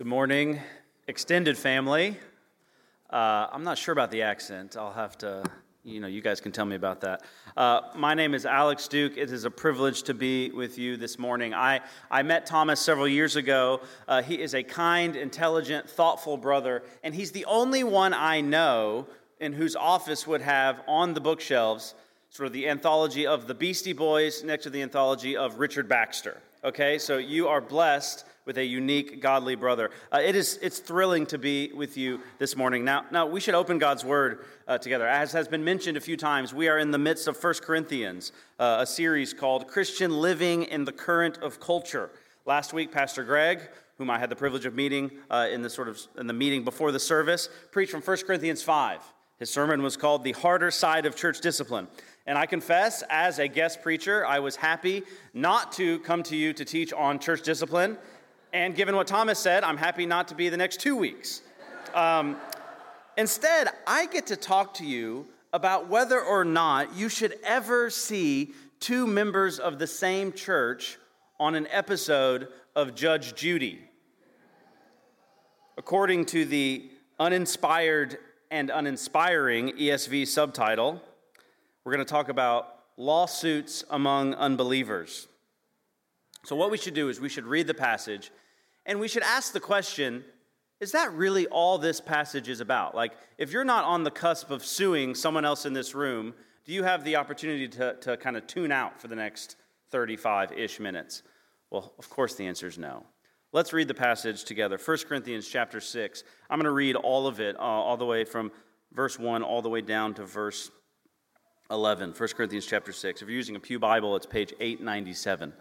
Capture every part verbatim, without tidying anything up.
Good morning, extended family. Uh, I'm not sure about the accent. I'll have to, you know, you guys can tell me about that. Uh, my name is Alex Duke. It is a privilege to be with you this morning. I, I met Thomas several years ago. Uh, he is a kind, intelligent, thoughtful brother, and he's the only one I know in whose office would have on the bookshelves sort of the anthology of the Beastie Boys next to the anthology of Richard Baxter. Okay, so you are blessed with a unique, godly brother. Uh, it is, it's thrilling to be with you this morning. Now, now we should open God's Word uh, together. As has been mentioned a few times, we are in the midst of First Corinthians, uh, a series called Christian Living in the Current of Culture. Last week, Pastor Greg, whom I had the privilege of meeting uh, in the sort of in the meeting before the service, preached from First Corinthians five. His sermon was called The Harder Side of Church Discipline. And I confess, as a guest preacher, I was happy not to come to you to teach on church discipline. And given what Thomas said, I'm happy not to be the next two weeks. Um, instead, I get to talk to you about whether or not you should ever see two members of the same church on an episode of Judge Judy. According to the uninspired and uninspiring E S V subtitle, we're going to talk about lawsuits among unbelievers. So what we should do is we should read the passage, and we should ask the question, is that really all this passage is about? Like, if you're not on the cusp of suing someone else in this room, do you have the opportunity to, to kind of tune out for the next thirty-five-ish minutes? Well, of course the answer is no. Let's read the passage together. First Corinthians chapter six. I'm going to read all of it, uh, all the way from verse one all the way down to verse eleven. First Corinthians chapter six. If you're using a Pew Bible, it's page eight ninety-seven.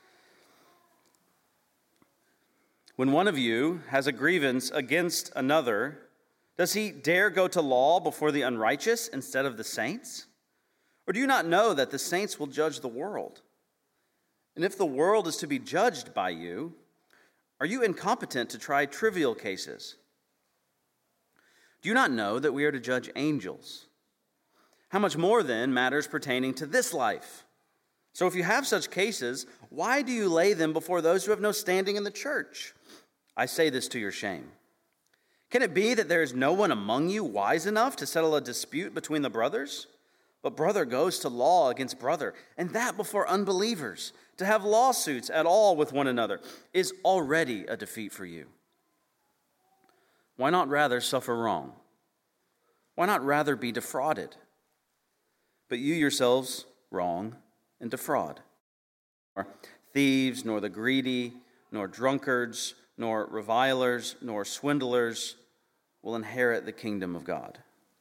When one of you has a grievance against another, does he dare go to law before the unrighteous instead of the saints? Or do you not know that the saints will judge the world? And if the world is to be judged by you, are you incompetent to try trivial cases? Do you not know that we are to judge angels? How much more then matters pertaining to this life? So if you have such cases, why do you lay them before those who have no standing in the church? I say this to your shame. Can it be that there is no one among you wise enough to settle a dispute between the brothers? But brother goes to law against brother, and that before unbelievers. To have lawsuits at all with one another is already a defeat for you. Why not rather suffer wrong? Why not rather be defrauded? But you yourselves wrong and defraud. Nor thieves, nor the greedy, nor drunkards, nor revilers, nor swindlers will inherit the kingdom of God.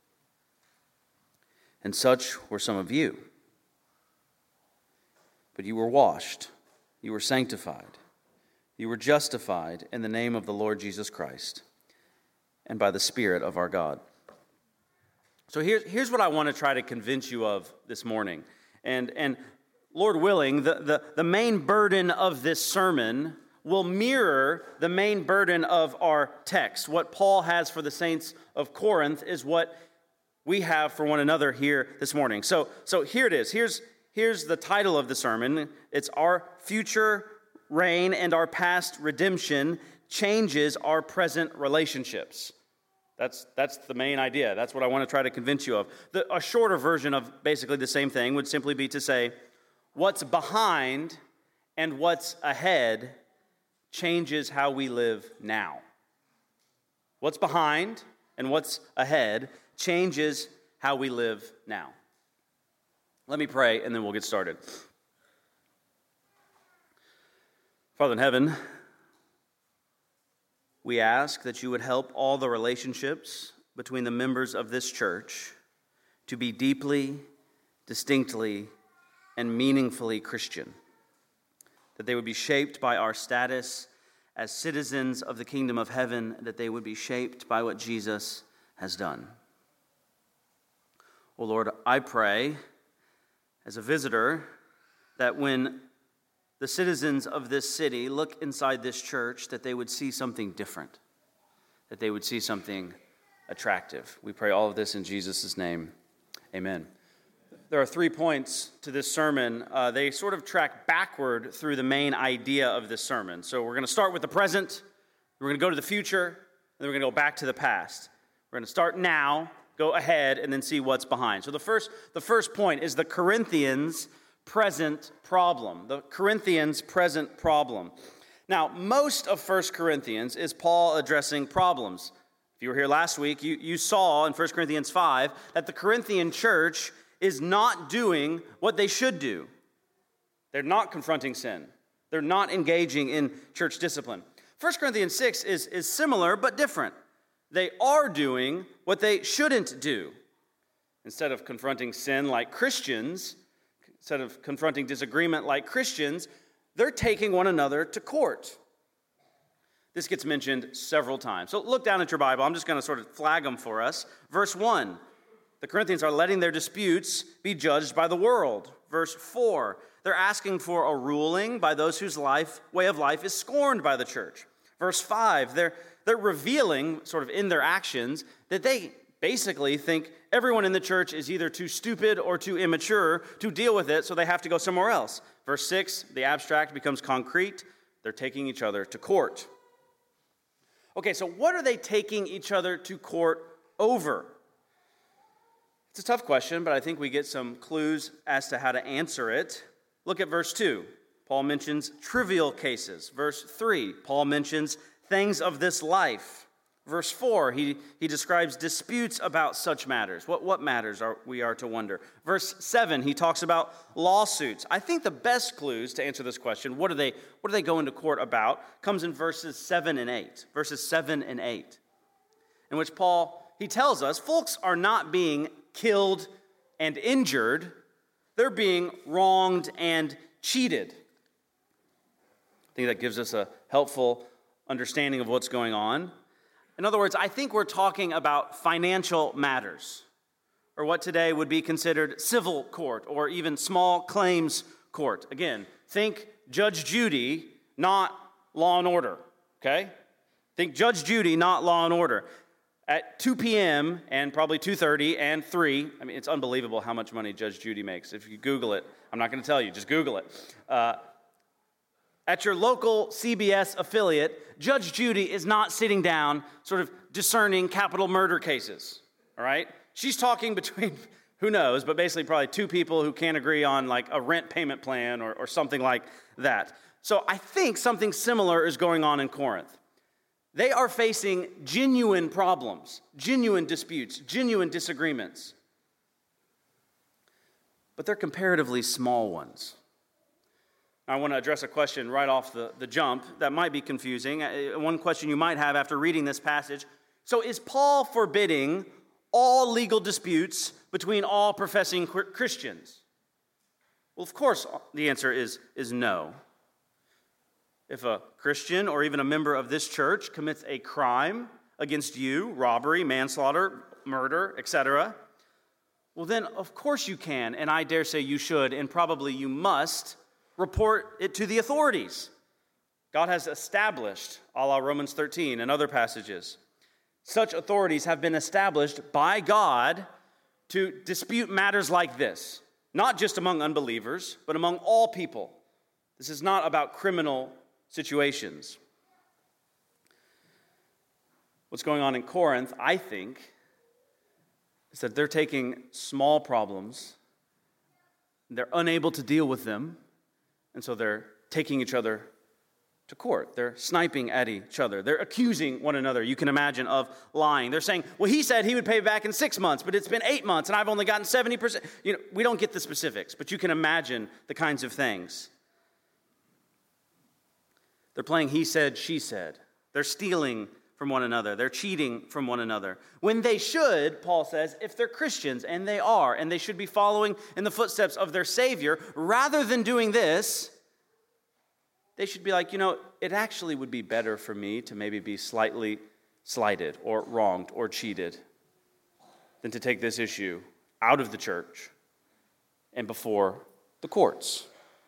And such were some of you. But you were washed, you were sanctified, you were justified in the name of the Lord Jesus Christ, and by the Spirit of our God. So here's, here's what I want to try to convince you of this morning. And, and Lord willing, the, the, the main burden of this sermon will mirror the main burden of our text. What Paul has for the saints of Corinth is what we have for one another here this morning. So, so here it is. Here's, here's the title of the sermon. It's Our Future Reign and Our Past Redemption Changes Our Present Relationships. That's, that's the main idea. That's what I want to try to convince you of. The, a shorter version of basically the same thing would simply be to say, what's behind and what's ahead changes how we live now. What's behind and what's ahead changes how we live now. Let me pray, and then we'll get started. Father in heaven, we ask that you would help all the relationships between the members of this church to be deeply, distinctly, and meaningfully Christian. That they would be shaped by our status as citizens of the kingdom of heaven, that they would be shaped by what Jesus has done. Oh Lord, I pray as a visitor that when the citizens of this city look inside this church, that they would see something different, that they would see something attractive. We pray all of this in Jesus' name. Amen. There are three points to this sermon. Uh, they sort of track backward through the main idea of this sermon. So we're going to start with the present, We're going to go to the future, and then we're going to go back to the past. We're going to start now, go ahead, and then see what's behind. So the first, the first point is the Corinthians' present problem. The Corinthians' present problem. Now, most of First Corinthians is Paul addressing problems. If you were here last week, you, you saw in First Corinthians five that the Corinthian church is not doing what they should do. They're not confronting sin. They're not engaging in church discipline. First Corinthians six is, is similar but different. They are doing what they shouldn't do. Instead of confronting sin like Christians, instead of confronting disagreement like Christians, they're taking one another to court. This gets mentioned several times. So look down at your Bible. I'm just going to sort of flag them for us. Verse one, the Corinthians are letting their disputes be judged by the world. Verse four, they're asking for a ruling by those whose life, way of life is scorned by the church. Verse five, they're, they're revealing, sort of in their actions, that they basically think everyone in the church is either too stupid or too immature to deal with it, so they have to go somewhere else. Verse six, the abstract becomes concrete. They're taking each other to court. Okay, so what are they taking each other to court over? It's a tough question, but I think we get some clues as to how to answer it. Look at verse two. Paul mentions trivial cases. Verse three, Paul mentions things of this life. Verse four, he, he describes disputes about such matters. What, what matters are we are to wonder. Verse seven, he talks about lawsuits. I think the best clues to answer this question, what are they, what are they going to court about, comes in verses seven and eight. Verses seven and eight, in which Paul, he tells us, folks are not being killed and injured. They're being wronged and cheated. I think that gives us a helpful understanding of what's going on. In other words, I think we're talking about financial matters, or what today would be considered civil court, or even small claims court. Again, think Judge Judy, not Law and Order, okay? Think Judge Judy, not Law and Order. At two p.m. and probably two thirty and three, I mean, it's unbelievable how much money Judge Judy makes. If you Google it, I'm not going to tell you, just Google it. Uh, At your local C B S affiliate, Judge Judy is not sitting down sort of discerning capital murder cases, all right? She's talking between, who knows, but basically probably two people who can't agree on like a rent payment plan or, or something like that. So I think something similar is going on in Corinth. They are facing genuine problems, genuine disputes, genuine disagreements. But they're comparatively small ones. I want to address a question right off the, the jump that might be confusing. One question you might have after reading this passage. So is Paul forbidding all legal disputes between all professing Christians? Well, of course, the answer is, is no. If a Christian or even a member of this church commits a crime against you, robbery, manslaughter, murder, et cetera, well then of course you can, and I dare say you should, and probably you must, report it to the authorities. God has established, a la Romans thirteen and other passages, such authorities have been established by God to dispute matters like this, not just among unbelievers, but among all people. This is not about criminal situations. What's going on in Corinth, I think, is that they're taking small problems, they're unable to deal with them, and so they're taking each other to court. They're sniping at each other. They're accusing one another, you can imagine, of lying. They're saying, well, he said he would pay back in six months, but it's been eight months, and I've only gotten seventy percent. You know, we don't get the specifics, but you can imagine the kinds of things. They're playing he said, she said. They're stealing from one another. They're cheating from one another. When they should, Paul says, if they're Christians, and they are, and they should be following in the footsteps of their Savior, rather than doing this, they should be like, you know, it actually would be better for me to maybe be slightly slighted or wronged or cheated than to take this issue out of the church and before the courts.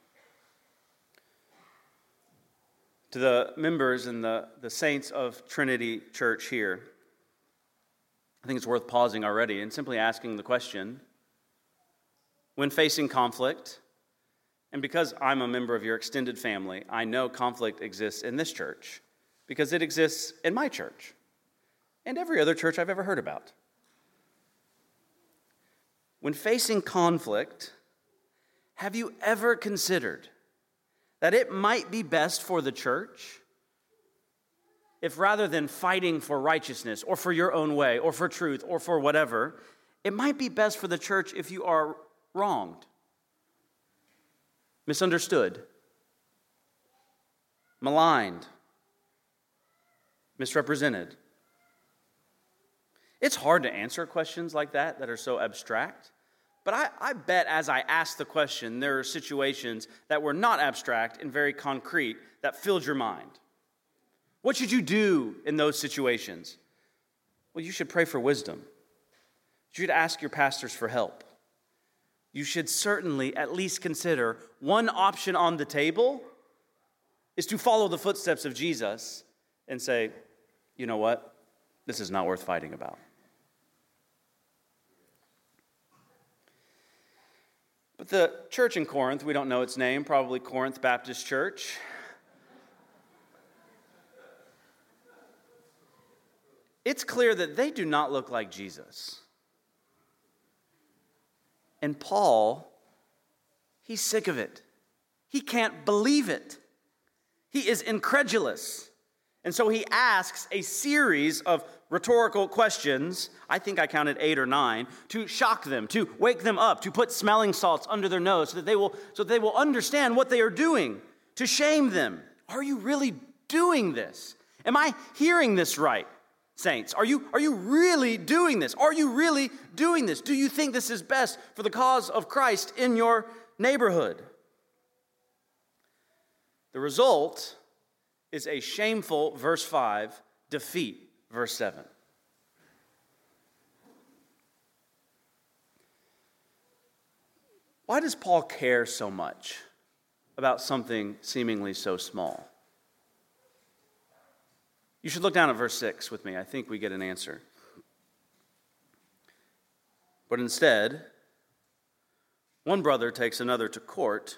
To the members and the, the saints of Trinity Church here, I think it's worth pausing already and simply asking the question, when facing conflict, and because I'm a member of your extended family, I know conflict exists in this church because it exists in my church and every other church I've ever heard about. When facing conflict, have you ever considered that it might be best for the church if rather than fighting for righteousness or for your own way or for truth or for whatever, it might be best for the church if you are wronged, misunderstood, maligned, misrepresented? It's hard to answer questions like that that are so abstract. But I, I bet as I asked the question, there are situations that were not abstract and very concrete that filled your mind. What should you do in those situations? Well, you should pray for wisdom. You should ask your pastors for help. You should certainly at least consider one option on the table is to follow the footsteps of Jesus and say, you know what? This is not worth fighting about. But the church in Corinth, we don't know its name, probably Corinth Baptist Church. It's clear that they do not look like Jesus. And Paul, he's sick of it. He can't believe it. He is incredulous. And so he asks a series of rhetorical questions, I think I counted eight or nine, to shock them, to wake them up, to put smelling salts under their nose so that they will, so that they will understand what they are doing, to shame them. Are you really doing this? Am I hearing this right, saints? Are you, are you really doing this? Are you really doing this? Do you think this is best for the cause of Christ in your neighborhood? The result is a shameful, verse five, defeat, verse seven. Why does Paul care so much about something seemingly so small? You should look down at verse six with me. I think we get an answer. But instead, one brother takes another to court,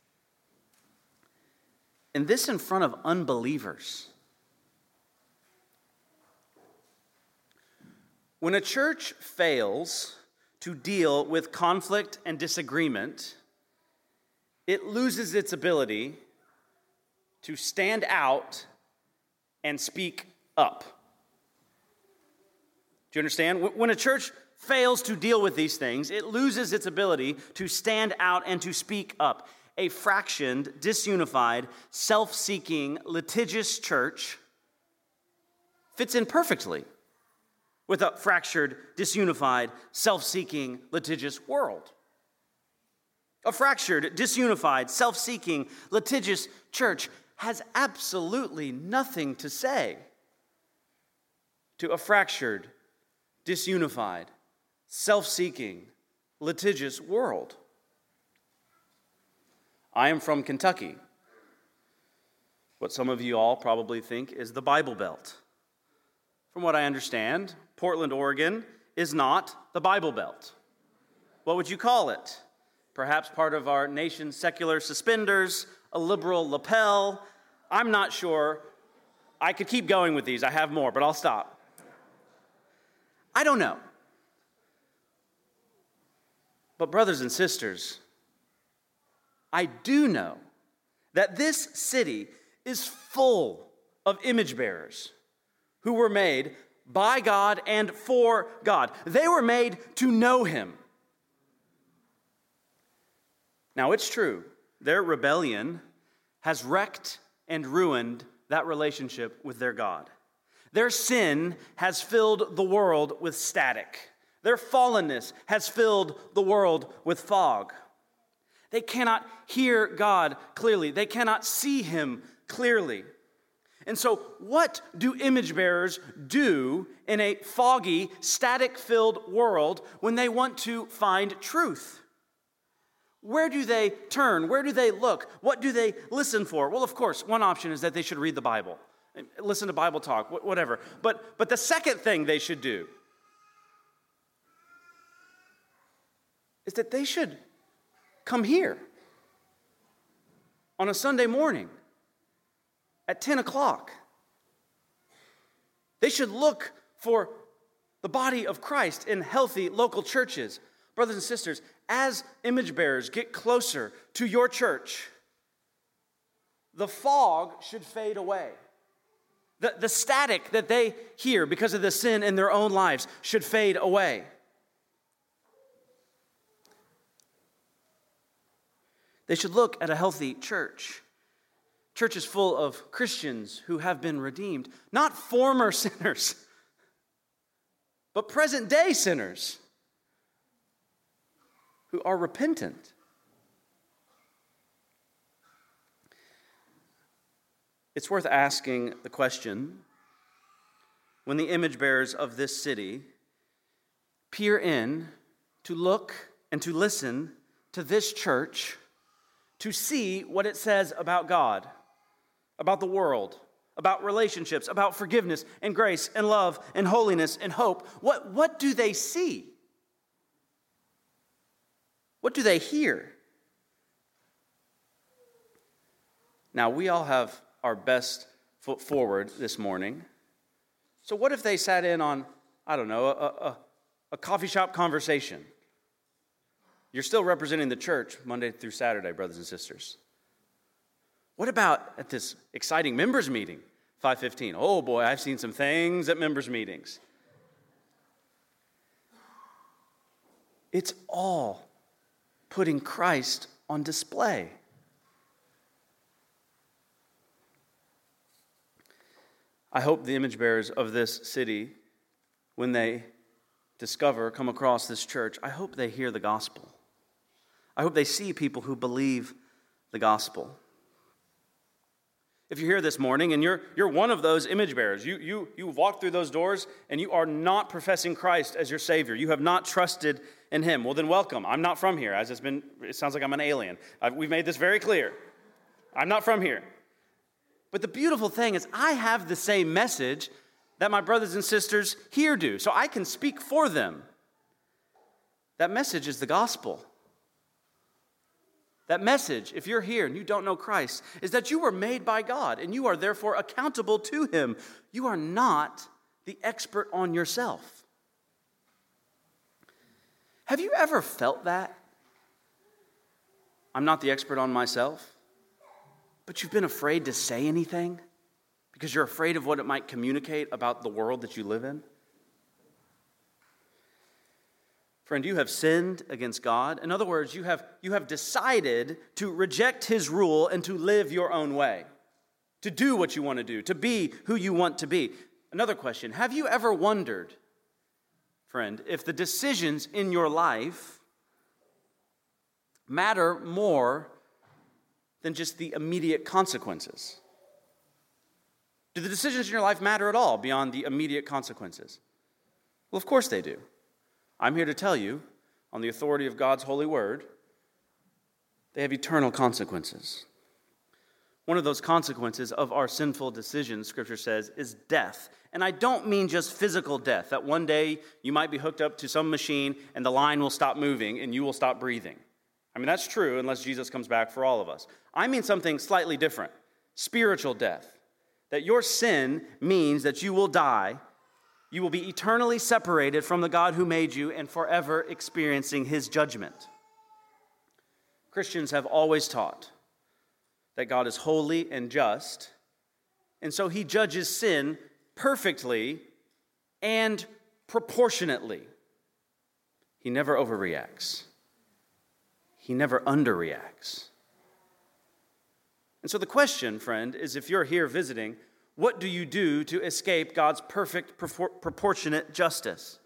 and this in front of unbelievers. When a church fails to deal with conflict and disagreement, it loses its ability to stand out and speak up. Do you understand? When a church fails to deal with these things, it loses its ability to stand out and to speak up. A fractioned, disunified, self-seeking, litigious church fits in perfectly with a fractured, disunified, self-seeking, litigious world. A fractured, disunified, self-seeking, litigious church has absolutely nothing to say to a fractured, disunified, self-seeking, litigious world. I am from Kentucky, what some of you all probably think is the Bible Belt. From what I understand, Portland, Oregon is not the Bible Belt. What would you call it? Perhaps part of our nation's secular suspenders, a liberal lapel. I'm not sure. I could keep going with these. I have more, but I'll stop. I don't know. But brothers and sisters, I do know that this city is full of image bearers who were made by God and for God. They were made to know Him. Now, it's true, their rebellion has wrecked and ruined that relationship with their God. Their sin has filled the world with static. Their fallenness has filled the world with fog. They cannot hear God clearly. They cannot see Him clearly. And so what do image bearers do in a foggy, static-filled world when they want to find truth? Where do they turn? Where do they look? What do they listen for? Well, of course, one option is that they should read the Bible, listen to Bible talk, whatever. But, but the second thing they should do is that they should come here on a Sunday morning at ten o'clock They should look for the body of Christ in healthy local churches. Brothers and sisters, as image bearers get closer to your church, the fog should fade away. The, the static that they hear because of the sin in their own lives should fade away. They should look at a healthy church. Church is full of Christians who have been redeemed, not former sinners, but present-day sinners who are repentant. It's worth asking the question, when the image bearers of this city peer in to look and to listen to this church, to see what it says about God, about the world, about relationships, about forgiveness and grace and love and holiness and hope, what, what do they see? What do they hear? Now, we all have our best foot forward this morning. So what if they sat in on, I don't know, a, a, a coffee shop conversation? You're still representing the church Monday through Saturday, brothers and sisters. What about at this exciting members meeting, five fifteen? Oh boy, I've seen some things at members meetings. It's all putting Christ on display. I hope the image bearers of this city, when they discover, come across this church, I hope they hear the gospel. I hope they see people who believe the gospel. If you're here this morning and you're, you're one of those image bearers, you, you, you walk through those doors and you are not professing Christ as your Savior, you have not trusted in Him, well then welcome. I'm not from here, as it's been, it sounds like I'm an alien. I've, we've made this very clear. I'm not from here. But the beautiful thing is I have the same message that my brothers and sisters here do, so I can speak for them. That message is the gospel. That message, if you're here and you don't know Christ, is that you were made by God and you are therefore accountable to Him. You are not the expert on yourself. Have you ever felt that? I'm not the expert on myself, but you've been afraid to say anything because you're afraid of what it might communicate about the world that you live in? Friend, you have sinned against God. In other words, you have, you have decided to reject His rule and to live your own way, to do what you want to do, to be who you want to be. Another question, have you ever wondered, friend, if the decisions in your life matter more than just the immediate consequences? Do the decisions in your life matter at all beyond the immediate consequences? Well, of course they do. I'm here to tell you, on the authority of God's holy word, they have eternal consequences. One of those consequences of our sinful decisions, Scripture says, is death. And I don't mean just physical death, that one day you might be hooked up to some machine and the line will stop moving and you will stop breathing. I mean, that's true unless Jesus comes back for all of us. I mean something slightly different, spiritual death. That your sin means that you will die. You will be eternally separated from the God who made you and forever experiencing His judgment. Christians have always taught that God is holy and just, and so He judges sin perfectly and proportionately. He never overreacts. He never underreacts. And so the question, friend, is if you're here visiting, what do you do to escape God's perfect, proportionate justice?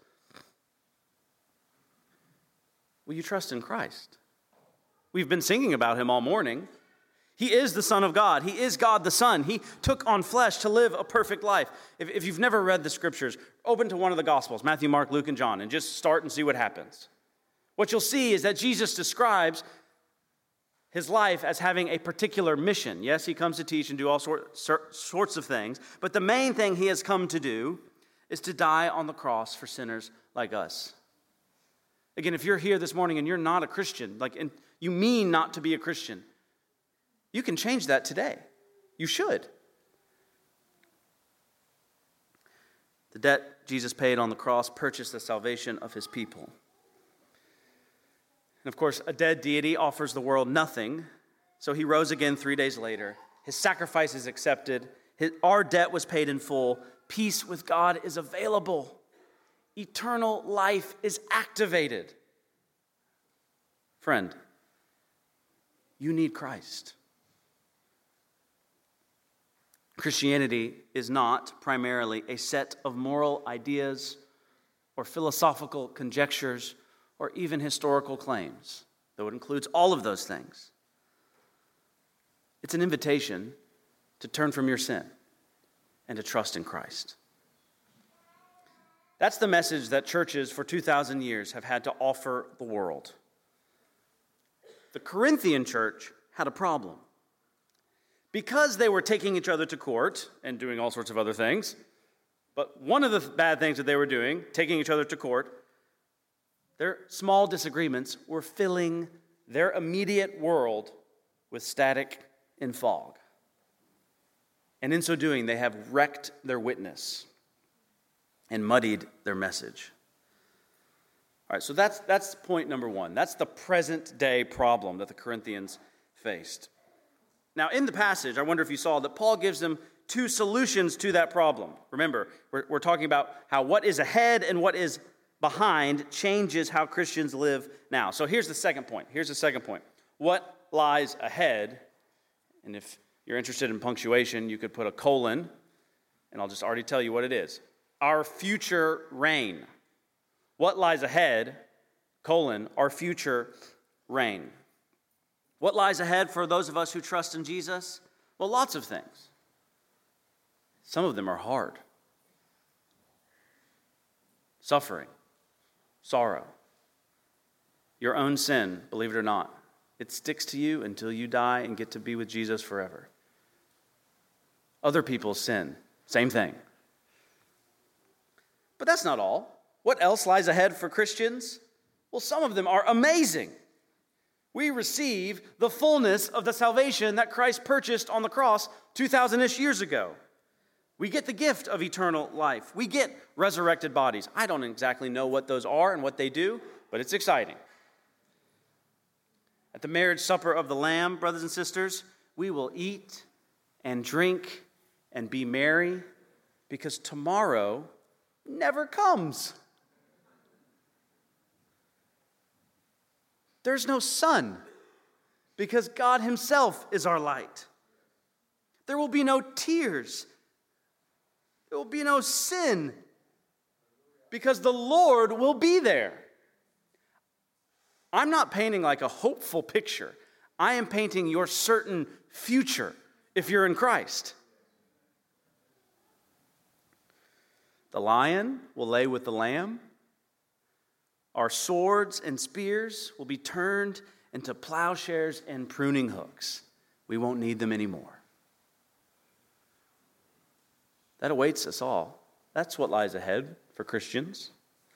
Will you trust in Christ? We've been singing about Him all morning. He is the Son of God. He is God the Son. He took on flesh to live a perfect life. If, if you've never read the Scriptures, open to one of the Gospels, Matthew, Mark, Luke, and John, and just start and see what happens. What you'll see is that Jesus describes His life as having a particular mission. Yes, He comes to teach and do all sort, sorts of things, but the main thing He has come to do is to die on the cross for sinners like us. Again, if you're here this morning and you're not a Christian, like and you mean not to be a Christian, you can change that today. You should. The debt Jesus paid on the cross purchased the salvation of his people. And of course, a dead deity offers the world nothing, so he rose again three days later. His sacrifice is accepted. His, our debt was paid in full. Peace with God is available. Eternal life is activated. Friend, you need Christ. Christianity is not primarily a set of moral ideas or philosophical conjectures or even historical claims, though it includes all of those things. It's an invitation to turn from your sin and to trust in Christ. That's the message that churches for two thousand years have had to offer the world. The Corinthian church had a problem. Because they were taking each other to court and doing all sorts of other things, but one of the bad things that they were doing, taking each other to court, their small disagreements were filling their immediate world with static and fog. And in so doing, they have wrecked their witness and muddied their message. All right, so that's, that's point number one. That's the present day problem that the Corinthians faced. Now, in the passage, I wonder if you saw that Paul gives them two solutions to that problem. Remember, we're, we're talking about how what is ahead and what is behind changes how Christians live now. So here's the second point. Here's the second point. What lies ahead? And if you're interested in punctuation, you could put a colon, and I'll just already tell you what it is. Our future reign. What lies ahead, colon, our future reign. What lies ahead for those of us who trust in Jesus? Well, lots of things. Some of them are hard. Suffering, sorrow, your own sin, believe it or not. It sticks to you until you die and get to be with Jesus forever. Other people's sin, same thing. But that's not all. What else lies ahead for Christians? Well, some of them are amazing. We receive the fullness of the salvation that Christ purchased on the cross two thousand-ish years ago. We get the gift of eternal life. We get resurrected bodies. I don't exactly know what those are and what they do, but it's exciting. At the marriage supper of the Lamb, brothers and sisters, we will eat and drink and be merry because tomorrow never comes. There's no sun because God himself is our light. There will be no tears. There will be no sin because the Lord will be there. I'm not painting like a hopeful picture. I am painting your certain future if you're in Christ. The lion will lay with the lamb. Our swords and spears will be turned into plowshares and pruning hooks. We won't need them anymore. That awaits us all. That's what lies ahead for Christians.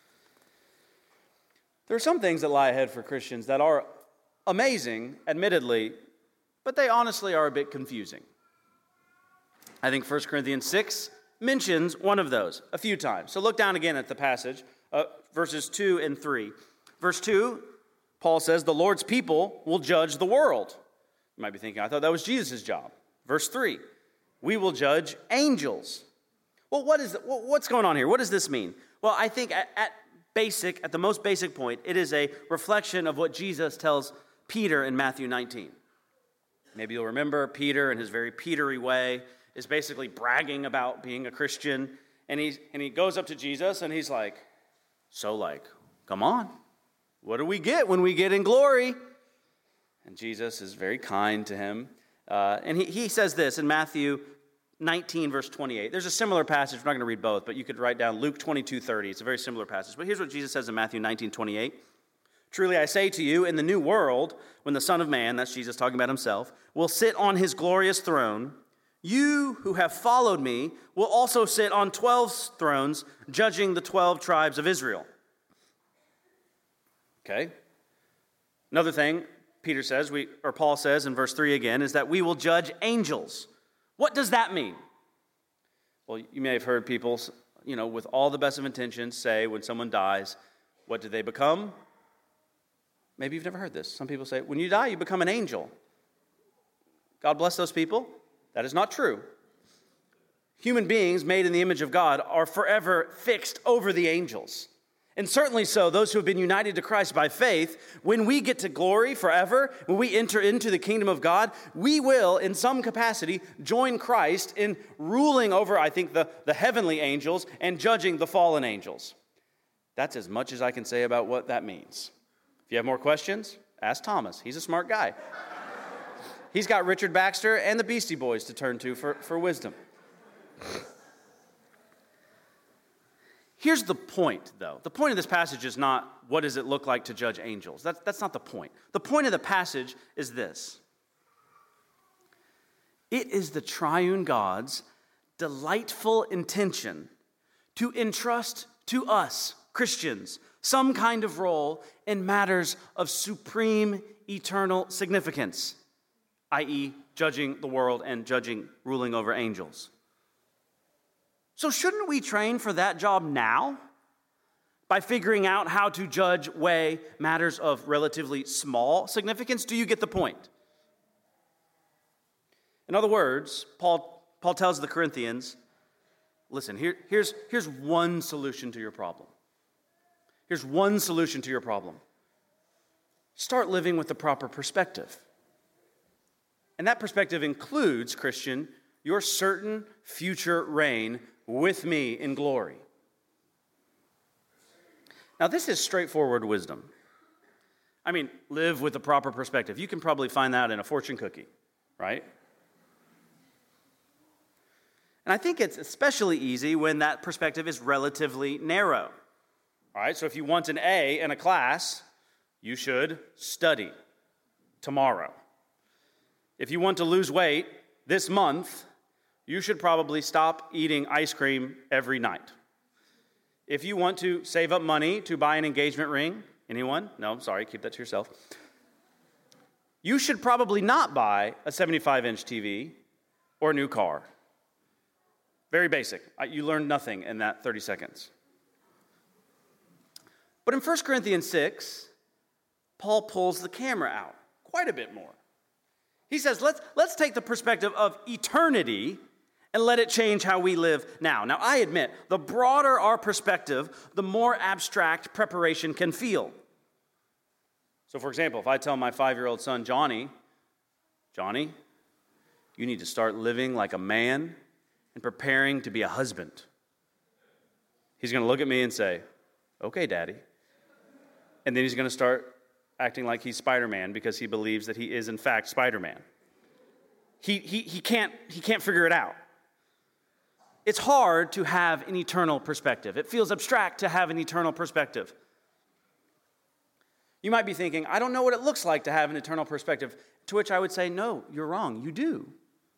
There are some things that lie ahead for Christians that are amazing, admittedly, but they honestly are a bit confusing. I think First Corinthians six mentions one of those a few times. So look down again at the passage. Uh, verses two and three. Verse two, Paul says, the Lord's people will judge the world. You might be thinking, I thought that was Jesus' job. Verse three, we will judge angels. Well, what is the, what's going on here? What does this mean? Well, I think at, at basic, at the most basic point, it is a reflection of what Jesus tells Peter in Matthew nineteen. Maybe you'll remember Peter, in his very Petery way, is basically bragging about being a Christian. And he, and he goes up to Jesus and he's like, so like, come on, what do we get when we get in glory? And Jesus is very kind to him. Uh, and he, he says this in Matthew nineteen, verse twenty-eight. There's a similar passage. We're not going to read both, but you could write down Luke twenty-two thirty. It's a very similar passage. But here's what Jesus says in Matthew nineteen twenty-eight. Truly I say to you, in the new world, when the Son of Man, that's Jesus talking about himself, will sit on his glorious throne, you who have followed me will also sit on twelve thrones, judging the twelve tribes of Israel. Okay. Another thing Peter says, we or Paul says in verse three again, is that we will judge angels. What does that mean? Well, you may have heard people you know, with all the best of intentions, say when someone dies, what do they become? Maybe you've never heard this. Some people say, when you die, you become an angel. God bless those people. That is not true. Human beings made in the image of God are forever fixed over the angels. And certainly so, those who have been united to Christ by faith, when we get to glory forever, when we enter into the kingdom of God, we will, in some capacity, join Christ in ruling over, I think, the, the heavenly angels and judging the fallen angels. That's as much as I can say about what that means. If you have more questions, ask Thomas. He's a smart guy. He's got Richard Baxter and the Beastie Boys to turn to for, for wisdom. Here's the point, though. The point of this passage is not what does it look like to judge angels. That's, that's not the point. The point of the passage is this. It is the triune God's delightful intention to entrust to us, Christians, some kind of role in matters of supreme eternal significance, that is, judging the world and judging, ruling over angels. So shouldn't we train for that job now by figuring out how to judge, weigh matters of relatively small significance? Do you get the point? In other words, Paul, Paul tells the Corinthians, listen, here, here's, here's one solution to your problem. Here's one solution to your problem. Start living with the proper perspective. And that perspective includes, Christian, your certain future reign with me in glory. Now, this is straightforward wisdom. I mean, live with the proper perspective. You can probably find that in a fortune cookie, right? And I think it's especially easy when that perspective is relatively narrow. All right, so if you want an A in a class, you should study tomorrow. If you want to lose weight this month, you should probably stop eating ice cream every night. If you want to save up money to buy an engagement ring, anyone? No, sorry, keep that to yourself. You should probably not buy a seventy-five inch T V or a new car. Very basic. You learned nothing in that thirty seconds. But in First Corinthians six, Paul pulls the camera out quite a bit more. He says, let's, let's take the perspective of eternity and let it change how we live now. Now, I admit, the broader our perspective, the more abstract preparation can feel. So, for example, if I tell my five-year-old son, Johnny, Johnny, you need to start living like a man and preparing to be a husband. He's going to look at me and say, okay, Daddy. And then he's going to start acting like he's Spider-Man because he believes that he is, in fact, Spider-Man. He, he, he, can't, he can't figure it out. It's hard to have an eternal perspective. It feels abstract to have an eternal perspective. You might be thinking, I don't know what it looks like to have an eternal perspective, to which I would say, no, you're wrong. You do.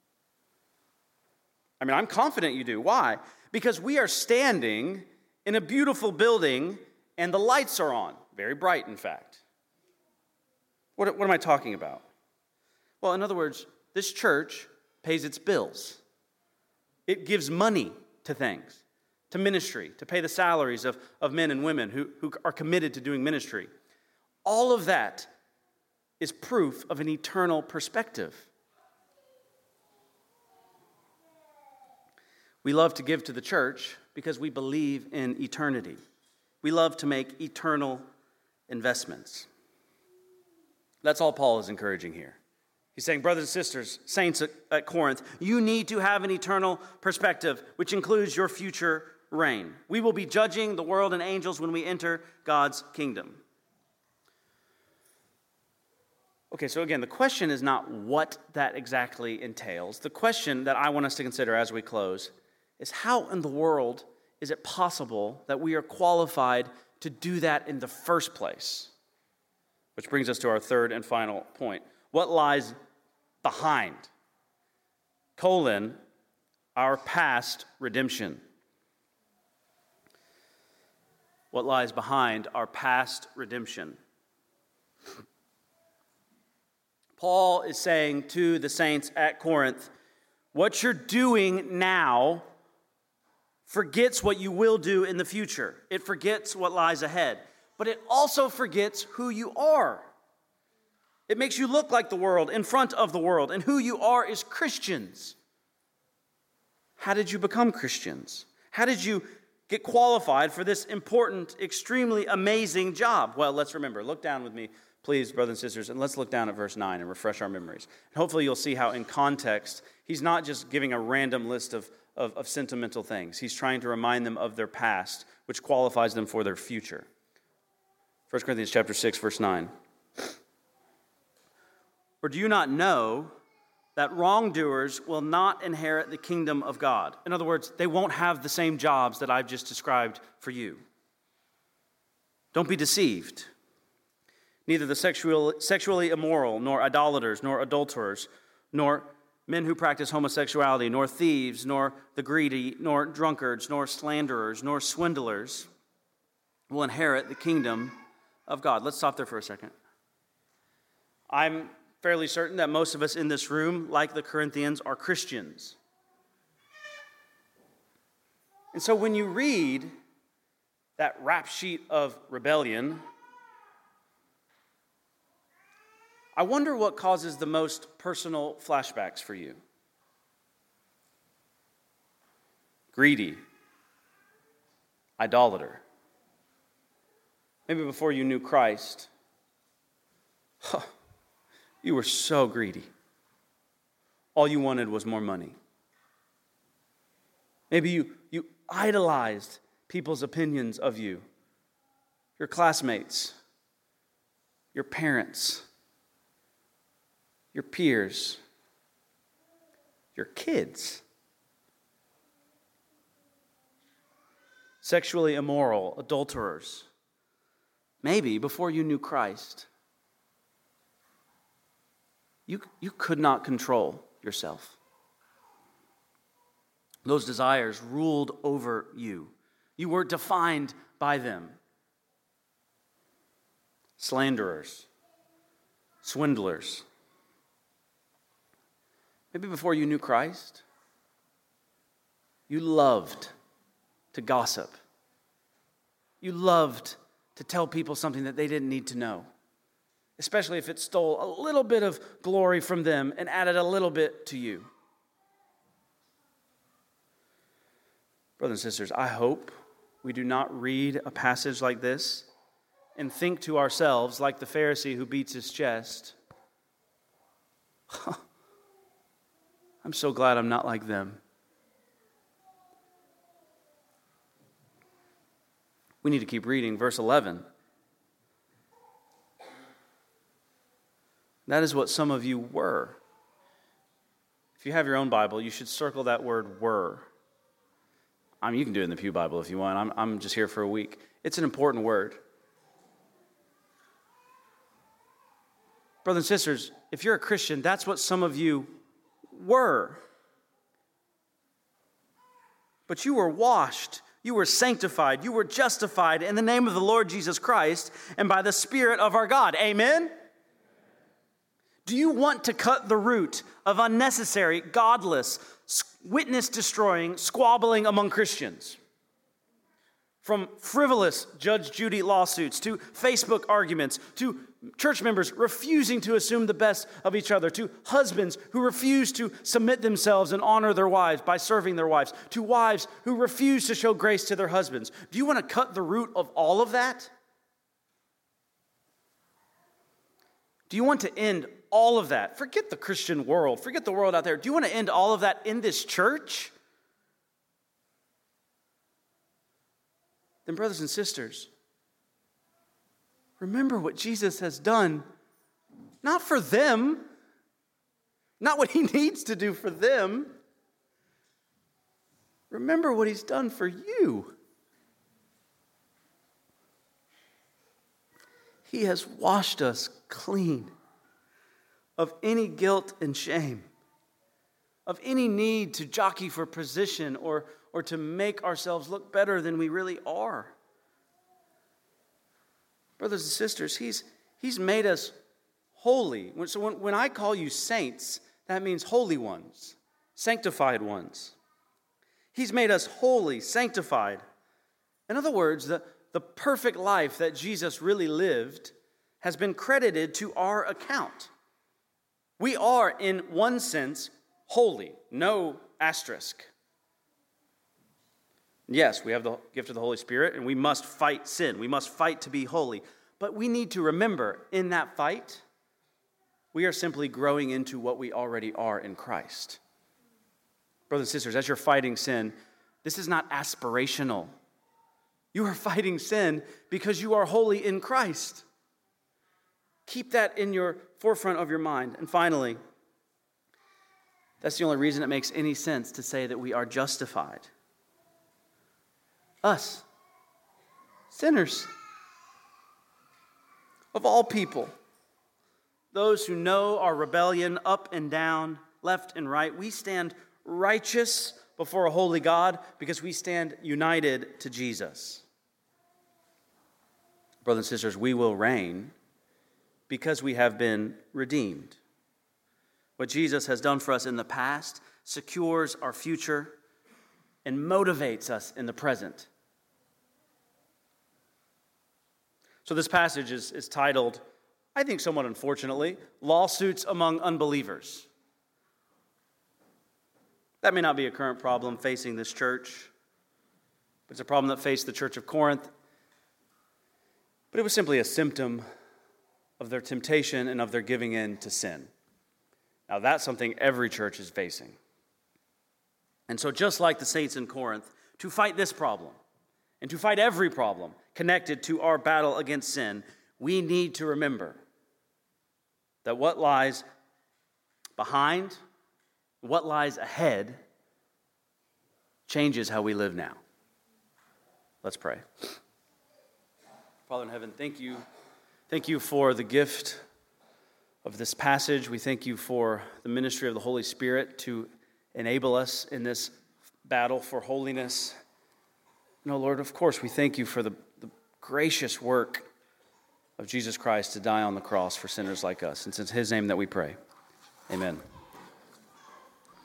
I mean, I'm confident you do. Why? Because we are standing in a beautiful building and the lights are on. Very bright, in fact. What, what am I talking about? Well, in other words, this church pays its bills. It gives money to things, to ministry, to pay the salaries of, of men and women who, who are committed to doing ministry. All of that is proof of an eternal perspective. We love to give to the church because we believe in eternity. We love to make eternal investments. That's all Paul is encouraging here. He's saying, brothers and sisters, saints at, at Corinth, you need to have an eternal perspective, which includes your future reign. We will be judging the world and angels when we enter God's kingdom. Okay, so again, the question is not what that exactly entails. The question that I want us to consider as we close is how in the world is it possible that we are qualified to do that in the first place? Which brings us to our third and final point. What lies behind, colon, our past redemption? What lies behind our past redemption? Paul is saying to the saints at Corinth, what you're doing now forgets what you will do in the future. It forgets what lies ahead. But it also forgets who you are. It makes you look like the world, in front of the world, and who you are is Christians. How did you become Christians? How did you get qualified for this important, extremely amazing job? Well, let's remember. Look down with me, please, brothers and sisters, and let's look down at verse nine and refresh our memories. And hopefully you'll see how in context, he's not just giving a random list of, of, of sentimental things. He's trying to remind them of their past, which qualifies them for their future. First Corinthians chapter six, verse nine. Or do you not know that wrongdoers will not inherit the kingdom of God? In other words, they won't have the same jobs that I've just described for you. Don't be deceived. Neither the sexual, sexually immoral, nor idolaters, nor adulterers, nor men who practice homosexuality, nor thieves, nor the greedy, nor drunkards, nor slanderers, nor swindlers will inherit the kingdom of God. Let's stop there for a second. I'm fairly certain that most of us in this room, like the Corinthians, are Christians. And so when you read that rap sheet of rebellion, I wonder what causes the most personal flashbacks for you. Greedy, idolater. Maybe before you knew Christ, huh, you were so greedy. All you wanted was more money. Maybe you, you idolized people's opinions of you, your classmates, your parents, your peers, your kids. Sexually immoral, adulterers. Maybe before you knew Christ, you, you could not control yourself. Those desires ruled over you. You were defined by them. Slanderers, swindlers. Maybe before you knew Christ, you loved to gossip. You loved to tell people something that they didn't need to know, especially if it stole a little bit of glory from them and added a little bit to you. Brothers and sisters, I hope we do not read a passage like this and think to ourselves, like the Pharisee who beats his chest, I'm so glad I'm not like them. We need to keep reading. Verse eleven. That is what some of you were. If you have your own Bible, you should circle that word were. I mean, you can do it in the Pew Bible if you want. I'm, I'm just here for a week. It's an important word. Brothers and sisters, if you're a Christian, that's what some of you were. But you were washed. You were sanctified. You were justified in the name of the Lord Jesus Christ and by the Spirit of our God. Amen? Do you want to cut the root of unnecessary, godless, witness-destroying squabbling among Christians? From frivolous Judge Judy lawsuits to Facebook arguments to church members refusing to assume the best of each other, to husbands who refuse to submit themselves and honor their wives by serving their wives, to wives who refuse to show grace to their husbands. Do you want to cut the root of all of that? Do you want to end all of that? Forget the Christian world. Forget the world out there. Do you want to end all of that in this church? Then, brothers and sisters, remember what Jesus has done, not for them, not what he needs to do for them. Remember what he's done for you. He has washed us clean of any guilt and shame, of any need to jockey for position or, or to make ourselves look better than we really are. Brothers and sisters, he's, he's made us holy. So when, when I call you saints, that means holy ones, sanctified ones. He's made us holy, sanctified. In other words, the, the perfect life that Jesus really lived has been credited to our account. We are, in one sense, holy, no asterisk. Yes, we have the gift of the Holy Spirit, and we must fight sin. We must fight to be holy. But we need to remember, in that fight, we are simply growing into what we already are in Christ. Brothers and sisters, as you're fighting sin, this is not aspirational. You are fighting sin because you are holy in Christ. Keep that in your forefront of your mind. And finally, that's the only reason it makes any sense to say that we are justified. Us, sinners, of all people, those who know our rebellion up and down, left and right, we stand righteous before a holy God because we stand united to Jesus. Brothers and sisters, we will reign because we have been redeemed. What Jesus has done for us in the past secures our future and motivates us in the present. So this passage is, is titled, I think somewhat unfortunately, Lawsuits Among Unbelievers. That may not be a current problem facing this church, but it's a problem that faced the church of Corinth. But it was simply a symptom of their temptation and of their giving in to sin. Now that's something every church is facing. And so just like the saints in Corinth, to fight this problem and to fight every problem connected to our battle against sin, we need to remember that what lies behind, what lies ahead, changes how we live now. Let's pray. Father in heaven, thank you. Thank you for the gift of this passage. We thank you for the ministry of the Holy Spirit to enable us in this battle for holiness. No, Lord, of course, we thank you for the, the gracious work of Jesus Christ to die on the cross for sinners like us. And it's in his name that we pray. Amen.